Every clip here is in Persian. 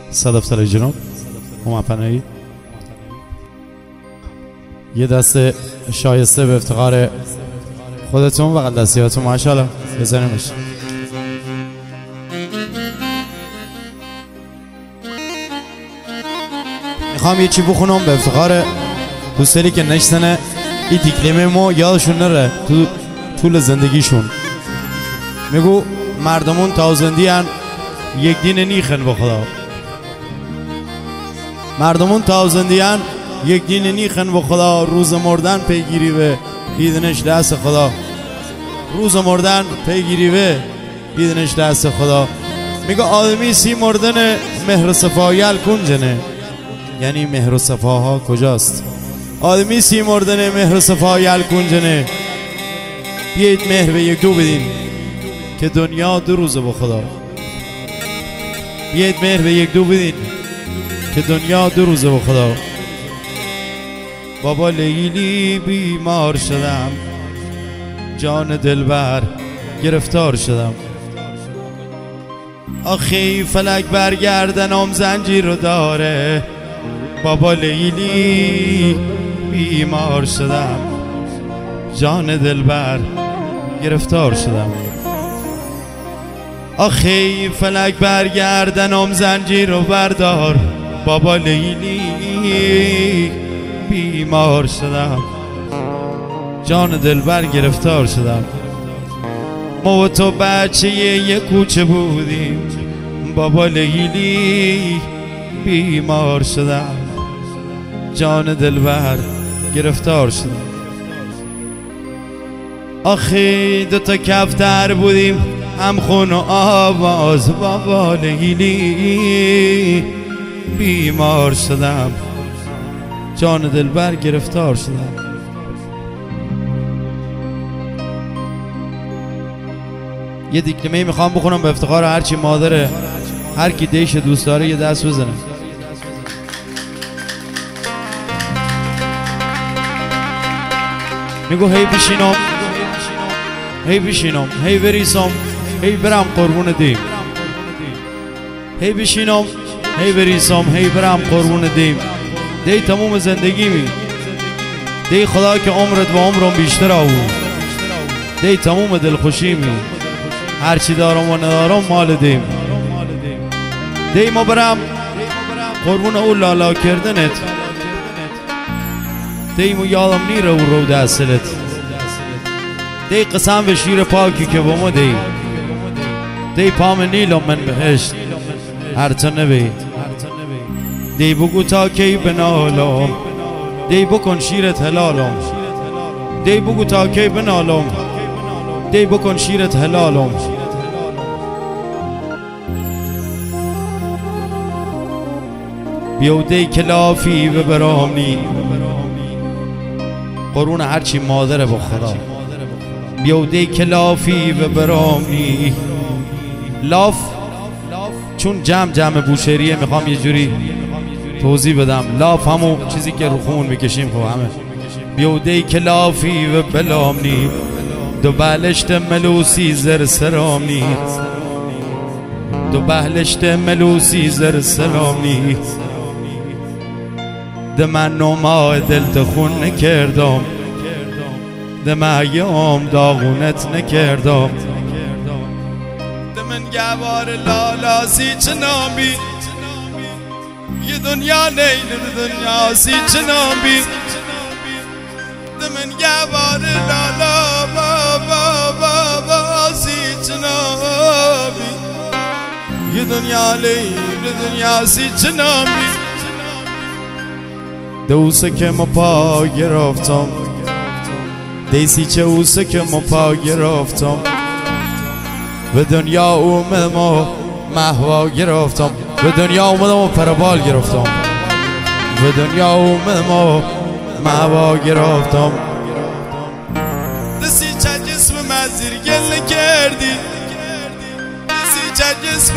صدفتر جنوب اومپنایی یه دست شایسته به افتخار خودتون و قدسیاتون ماشاءالله بزنیمش. میخوام یه چی بخونم به افتخار دوستانی که نشتنه این دیکلیمه ما یادشون نره تو طول زندگیشون. میگو مردمون تازندی هن یک دین نیخن با خدا. مردمون تازندی هن یک دین نیخن با خدا. روز مردن پیگیری به بیدنش دست خدا. روز مردن پیگیری به بیدنش دست خدا. میگه آدمی سی مردن مهر صفایل کنجنه. یعنی مهر و صفاها کجاست؟ آدمی سی مردن مهر و صفایل کنجنه. بیایید مهر به یک دو بدین که دنیا دو روزه با خدا. بیایید مهر به یک دو بدین که دنیا دو روزه با خدا. بابا لیلی بیمار شدم، جان دلبر گرفتار شدم. آخی فلک برگردنم زنجیر رو داره. بابا لیلی بیمار شدم، جان دلبر گرفتار شدم. آخی فلک برگردنم زنجیر رو بردار. بابا لیلی بیمار شدم، جان دلبر گرفتار شدم. ما و تو بچه یه کوچه بودیم. بابا لیلی بیمار شدم، جان دلبر گرفتار شدم. آخی دوتا کفتر بودیم هم خون و آواز. بابا لیلی بیمار شدم، جان دلبر گرفتار شدم. یه دیکلمه میخوام بخونم به افتخار هرچی مادره هر کی دیش دوست داره یه دست بزنه. میگو هی بشینم هی بشینم هی بریسم هی برم قربون دیم. هی بشینم هی بریسم هی برم قربون دیم. دی تموم زندگی می دی خدا که عمرت و عمرم بیشتر آورد. دی تموم دلخوشی می هرچی دارم و ندارم مال دیم. دی ما برم قربون او لالا کردنت. دی مو یادم نیره و رو دستلت. دی قسم به شیر پاکی که با ما دی پام نیلم من بهشت هر تا نبی. دی بگو تا کی بنالم. دی بکن شیرت حلالم. دی بگو تا کی بنالم. دی بکن شیرت حلالم. بیو دی کلافی و برامنی قرون هرچی مادره با خدا. بیو دی کلافی و برامنی. لاف چون جمع بوشهریه میخوام یه جوری توضیح بدم. لاف همون چیزی که رو خون میکشیم خب همه. بیو دی کلافی و بلامنی دو بهلشت ملوسی زر سرامنی. دو بهلشت ملوسی زر سرامنی. ده من نما دلت خون نکردم. ده معیام داغونت نکردم. ده من گوار لالاسی چنابی. یه دنیا لیل دنیا سی چنابی. ده من گوار لالا بابا سی چنابی. یه دنیا لیل دنیا سی چنابی. دوسه که ما پا گرفتم. دیسی چه اوسه که ما پا گرفتم. به دنیا اومدم و محوا گرفتم. به دنیا اومدم و پربال گرفتم. به دنیا اومدم و محوا گرفتم. دسی چه جسم من زیرگل نکردی. دسی چه جسم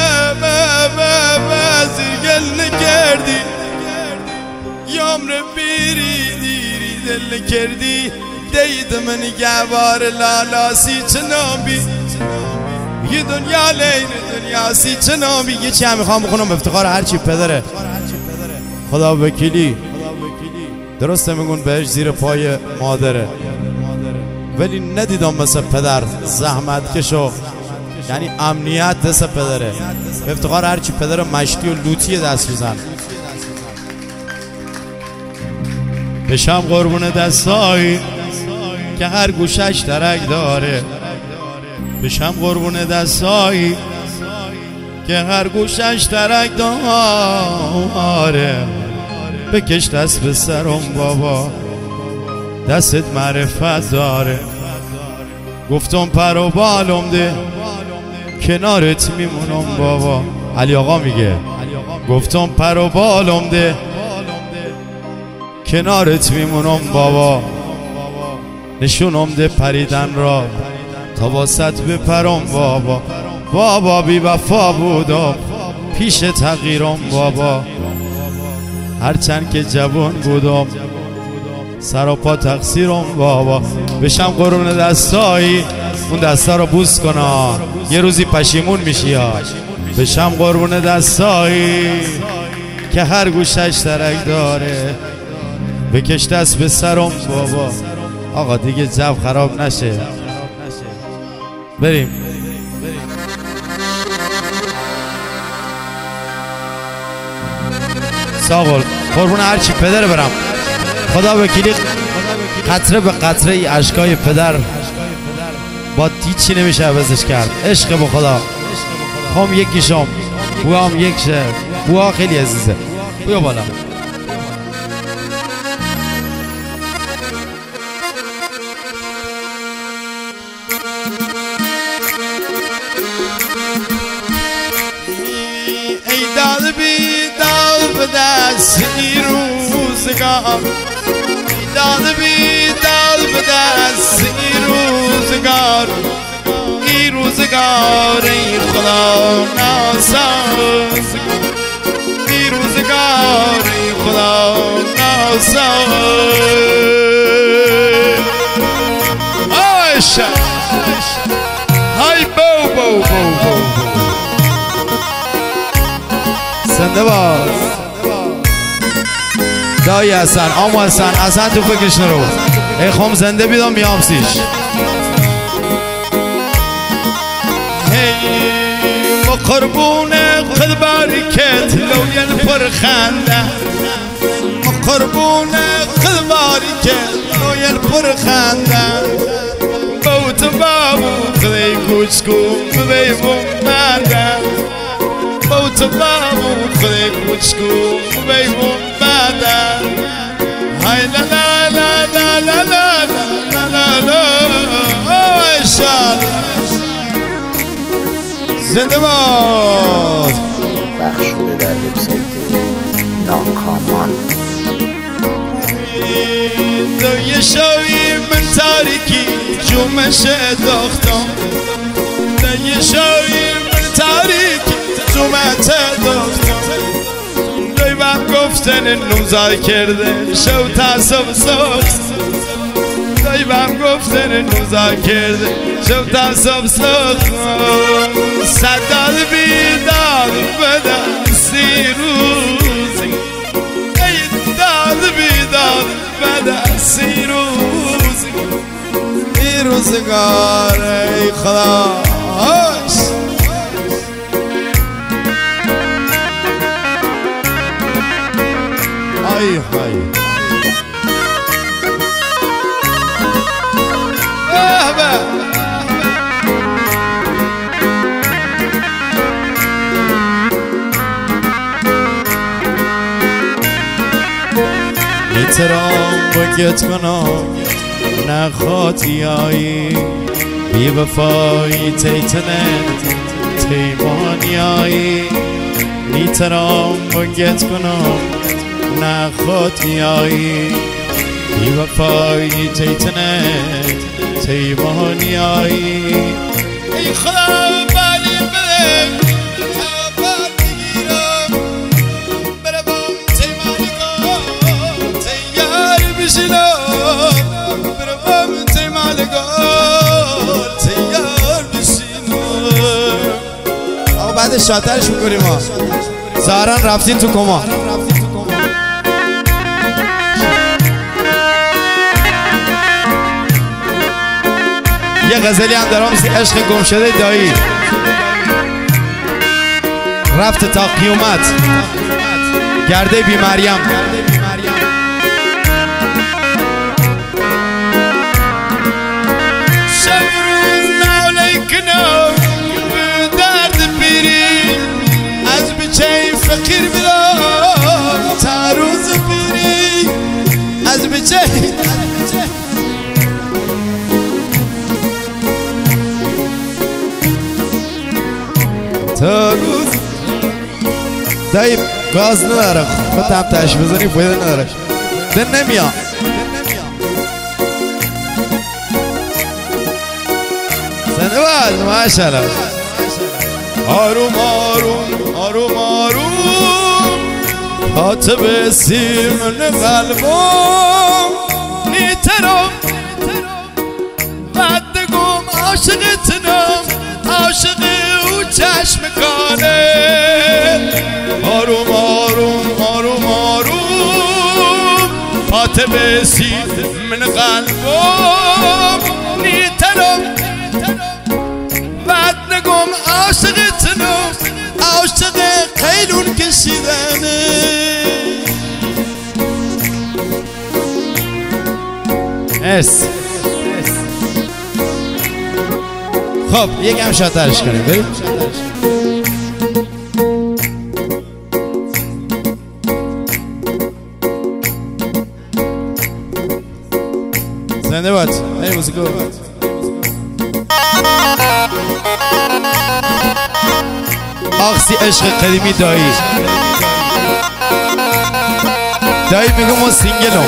من زیرگل نکردی. یامر بیری دیری دل کردی. دید من گوار لالاسی چنابی. یه دنیا لیل الیاسی جنابی. یه چی هم میخوام بخونم افتخار هرچی پدره. خدا وکیلی درسته میگون بهش زیر پای مادره، ولی ندیدم مثل پدر زحمت کشو، یعنی امنیت دست پدره. افتخار هرچی پدر مشتی و لوتی دست بزن. بشم قربون دستایی که هر گوشش درک داره. بشم قربون دستایی که هر گوشش درک داره. بکش دست به سرم بابا، دستت معرفت داره. گفتم پر و بالم ده کنارت میمونم بابا. علی آقا میگه گفتم پر و بالم ده کنارت میمونم بابا. نشونم ده پریدن را تا واسط بپرم بابا. بابا بی وفا بودم پیش تغییرم بابا. هرچند که جوان بودم سر و پا تقصیرم بابا. بشم قرون دستایی اون دستا رو بوس کنا، یه روزی پشیمون میشی یا. بشم قربون دستایی که هر گوشش ترک داره. بکش دست به سرم بابا. آقا دیگه جو خراب نشه، بریم. ساقل قربون هرچی پدر برم. خدا وکیلی قطره به قطره ای اشکای پدر با هیچی نمیشه عوضش کرد. عشق به خدا. هم یکیشم، بوا هم یک شه. بوا خیلی عزیزه. بیا بالا. ای داد بی داد به دست روزگار. ای داد بی داد به دست روزگار. ای روزگار ای خدا ناساز. ای روزگار ای خدا ناساز. آیشه های بو بو بو بو زنده باز. دایی حسن آمو حسن تو فکرش نرو. ای خم زنده بیدم میام سیش. ما قربون قلبارکت لوین پر خنده. ما قربون قلبارکت لوین پر خنده. بوت بابو خدای کوچکو بیبون مرده. بوت بابو خدای کوچکو بیبون مرده. های لا لا لا لا لا لا لا لا لا. زنده باد. پخش شده در وبسایت ناکامان. دوی شوی من تاریکی جومش دختم. دوی شوی من تاریکی جومت دختم. دوی بهم گفتن نوزا کرده شو تصف سخت. دوی بهم گفتن نوزا کرده شو تصف سخت. صدال بیدار بدن سی روزی. ای داد بیدار بدن سی روزی. ای روزگار ای خدا. ای های احترام بگت کنم نخاطیایی. بی وفایی تیتنت تیمانیایی. احترام بگت کنم نخاطیایی. بی وفایی تیتنت تیمانیایی. ای خدا بلی بله تابت بگیرم برم تیمانگاه تیار بشینم. برم تیمانگاه تیار بشینم. آقا شاترش میکنیم ما. ظاهرا رفتین تو کما. یه غزلی هم دارم مثل عشق گم شده دایی، رفت تا قیامت گرده بی مریم. شب روز ناله کنم به درد بیری، از بچه فقیر بیرم تا روز بیری، از بچه تا روز. دایی گاز نداره، خود هم تش بزنی فایده نداره، دن نمیاد. زنده باز ماشاءالله. آروم آروم آروم آروم حاطب سیمن قلبم نیترم بدگم عاشقتنم، عاشق او چشم کانه. آروم آروم آروم آروم حاطب سیمن قلبم نیترم بدگم عاشقتنم، عاشق قیلون کشیدنه. اس خب یکم شاترش کنیم بریم. زنده باد. بریم موسیقی آخسی عشق قدیمی دایی. دایی میگم ما سینگلم.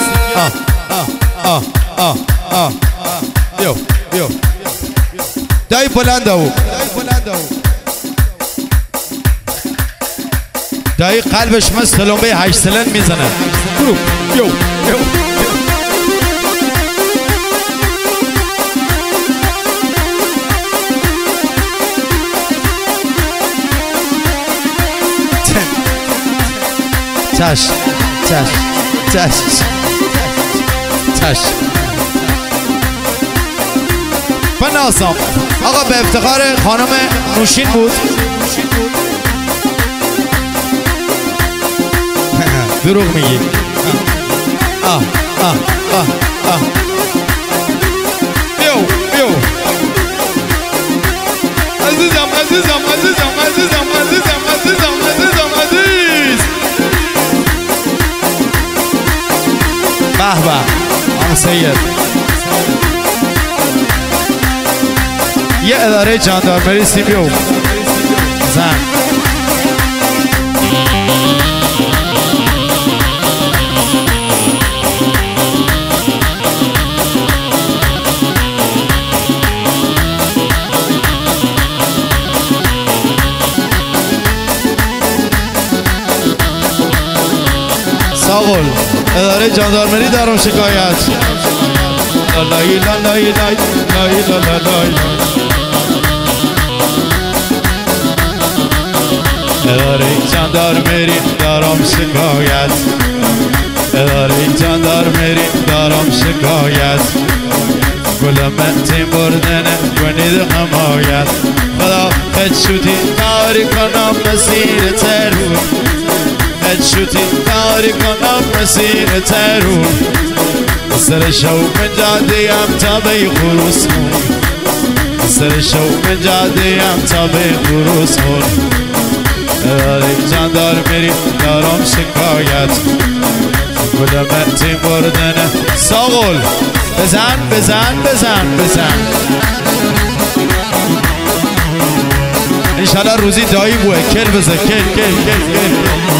بیو بیو دایی بلند او، دایی قلبش مثل تلمبه 8 سلند میزنه. برو بیو بیو چش چش چش چش. بناسم آقا به افتخار خانم نوشین بود. دروغ میگی. بیو بیو عزیزم عزیزم عزیزم عزیزم عزیزم عزیزم عزیزم عزیز. به به آقا سید. یه اداره جاندارمری سیمیو زن. ساغل اداره جاندارمری دارم شکایت. لای لای لای لای لای لای. اداره جاندارمری دارم شکایت. اداره جاندارمری دارم شکایت. گلم تیم بردنه کنید حمایت. خدا خد شوتی کاری کنم مسیر ترون، خد شوتی کاری کنم مسیر ترون. سر شوق جاده ام تا به خروس خون، سر شوق جاده ام تا به خروس خون. اداره جاندارمری دارم شکایت. گلم تیم بردنه. ساغل بزن بزن بزن بزن. انشالله روزی دایی بوه. کل بزن کل کل کل کل.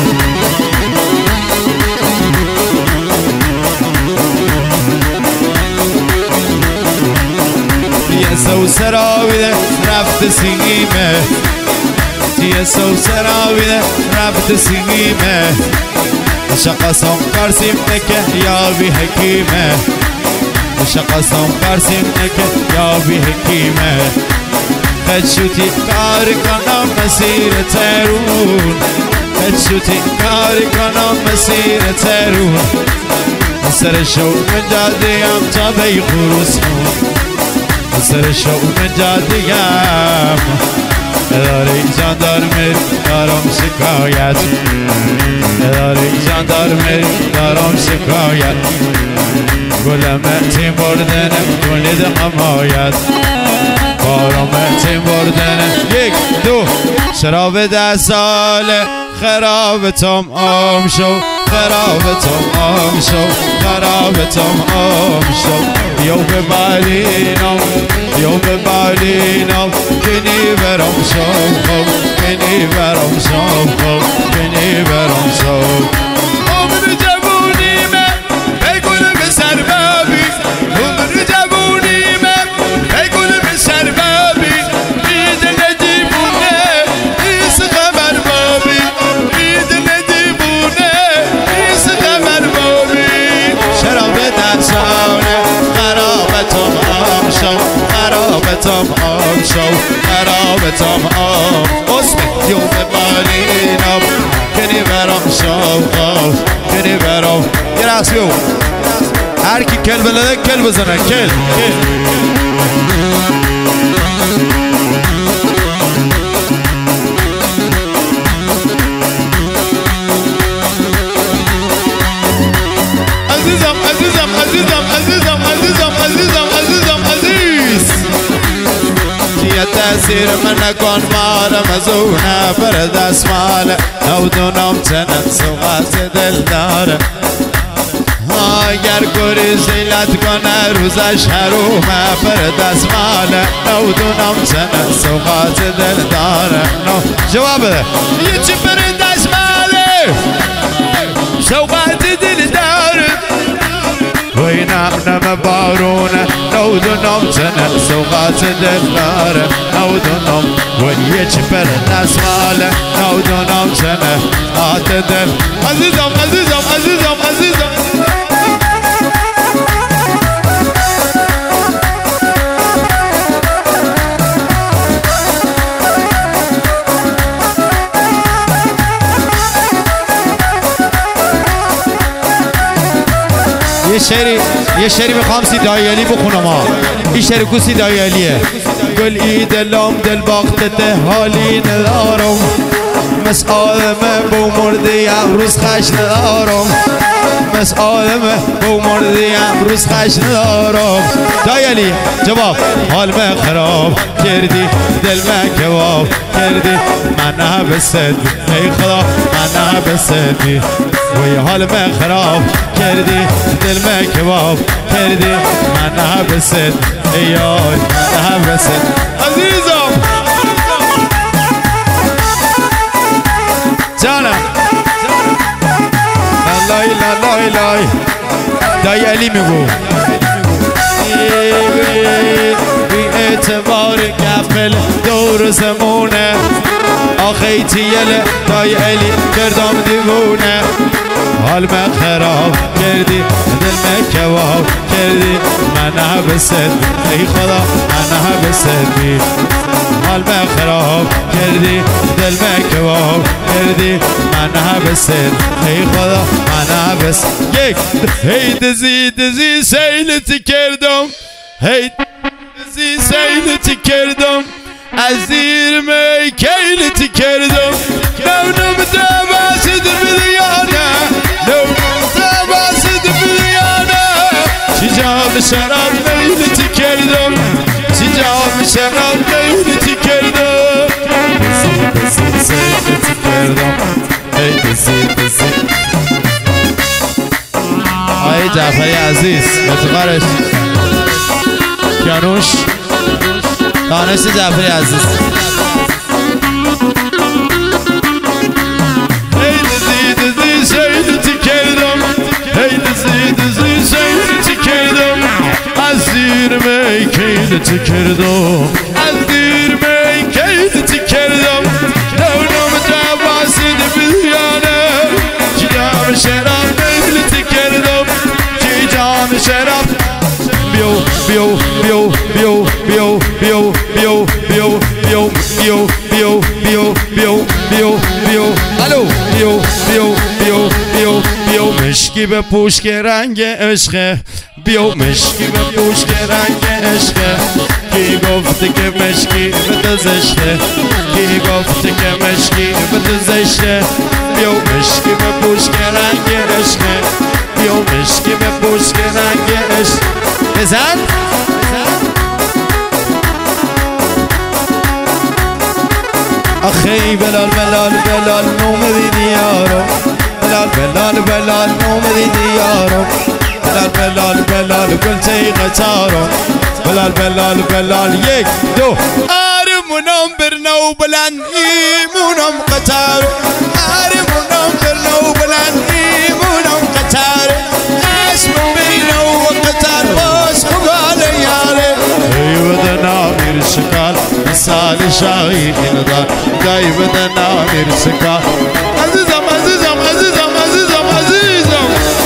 یه سو سراویده رفت سینیمه، یه سو سراویده رفت سینیمه. شقصم قرسیم نکه یا بی حکیمه، شقصم قرسیم نکه یا بی حکیمه. خدشوتی کار کنم مسیر ترون خدشوتی کار کنم مسیر ترون سر شوق جادیم تا بی خروس سر شوق جادیم اداره جاندارمری دارم شکایت اداره جاندارمری دارم شکایت گلم تیم بردنم گلید حمایت بارم تیم بردنم یک دو شراب 10 ساله خرابتم آم شو خرابتم آم شو خرابتم آم شو یو ببالینم یو ببالینم کنی برم شو کنی برم شو کنی برم شو عمر جوونیمه بگل به سر بابی عمر جوونیمه بگل به سر بابی عید ندیبونه ایس خبر بابی عید ندیبونه ایس خبر بابی شراب 10 ساله خرابتم آم شو خرابتم آم شو خرابتم آم اسم یوم بالینم کنی برام شو کنی برام یه رقص بیو هر کی کل بلده کل بزنه کل عزیزم عزیزم عزیزم عزیزم عزیزم عزیزم عزیزم عزیز یه تأثیر من نکن مارم از اونه بر دست ماله نودونم چنن سوغات دل داره اگر گوری زیلت کنه روزش حرومه بر دست ماله نودونم چنن سوغات دل داره جواب بده یه چی بر دست ماله سوغات دل داره وی نم بارونه نودونم چنه سوغات دل داره نودونم وی یه چی پر نسماله نودونم چنه آت دل عزیزم عزیزم عزیزم عزیزم یه شعری میخوام سیدای علی بخونم ها این شعر کو سیدای علیه گل ای دلم دل باختته حالی ندارم مثل آدمه بو مردی امروز خش ندارم مثل آدمه بو مردی امروز خش ندارم دای علی جواب حال من خراب کردی دل من کباب کردی من نبست ای خدا من نبستی وی حال من خراب کردی دل من کباب کردی من نبست ای آی من نبست عزیزم جانم لای لای لای دای علی میگو بی اعتبار گفل دور زمونه آخی تیل دای علی کردم دیوونه حال من خراب کردی دل من کباب کردی من نبست ای خدا من نبست حال من خراب کردی دل من کباب کردی من نبست ای خدا من نبست یک هی دزی سیلتی کردم هی دزی سیلتی کردم از زیر می کیلتی کردم نونم دبست بیانه نونم دبست بیانه چی جام شراب میلتی کردم چی جام شراب میلتی کردم سیلتی کردم ای دزی آقای جعفری عزیز متقارش کیانوش دانش جعفری عزیز ای دزی سیلتی کردم ای دزی سیلتی کردم از زیر می کیلتی کردم از زیر می کیلتی کردم دونم دبست بیانه چی جام شراب میلتی کردم چی جام شراب بیو بیو بیو بیو بیو بیو بیو بیو بیو بیو بیو بیو بیو مشکی به پوش که رنگ عشقه بیو مشکی به پوش که رنگ عشقه کی گفته که مشکی به تو زشته کی گفته که مشکی به تو زشته بیو مشکی به پوش که رنگ عشقه بیو مشکی به پوش که رنگ عشق بزن أخي بلال بلال بلال نومدي ديارو بلال بلال بلال نومدي ديارو بلال بلال بلال قلتي قتارو بلال بلال بلال يك دو آرمونم برنو بلان إيمونم قتارو آرمونم برنو بلان إيمونم قتارو اسم برنو قتار باش خبال ياري بدنا مير شكال مثال شاهي إنذار جاي بدنا مير شكال عزيزم عزيزم عزيزم عزيزم عزيزم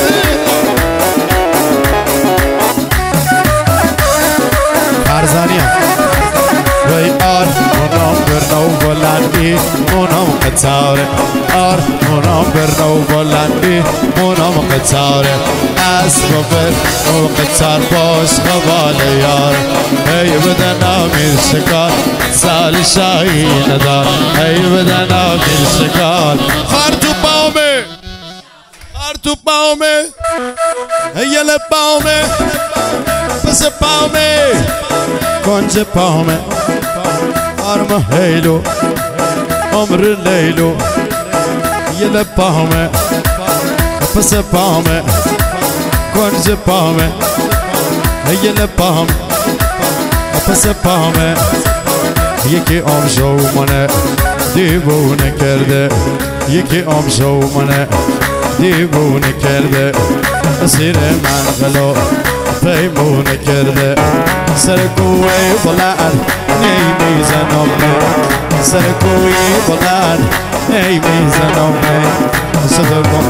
أرزانيا وي آر منام برنو بلندی منام قطاره آر منام برنو بلندی منام قطاره اسب برنو قطار باش خبال یار ای بدن امیر شکار سال شاهی ندار ای بدن امیر شکار خار تو پاومه خار تو پاومه ایل پاومه پس پاومه کنج پاومه آرم هیلو عمر لیلو یل پاومه پس پاومه کنج پاومه یل پاومه پس پاومه یکی آمشو منه دیوونه کرده یکی آمشو منه دیوونه کرده اسیر من غلو پیمونه کرده سرکوی بلند نیمیزنم سرکوی بلند نیمیزنم سترگم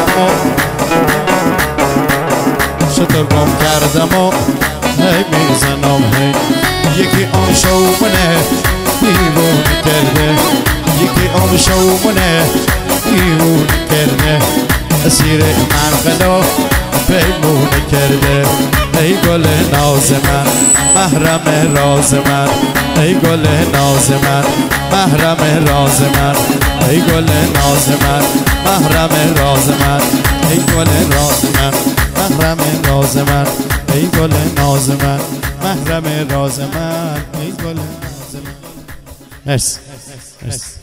کردم و نیمیزنم یکی آمشو منه دیوونه کرده یکی آمشو منه دیوونه کرده اسیر من غلو پیمونه کرده ای گل ناز من محرم راز من ای گل ناز من محرم راز من ای گل ناز من محرم راز من ای گل راز من محرم راز من ای گل ناز من محرم راز من ای گل ناز من مرسی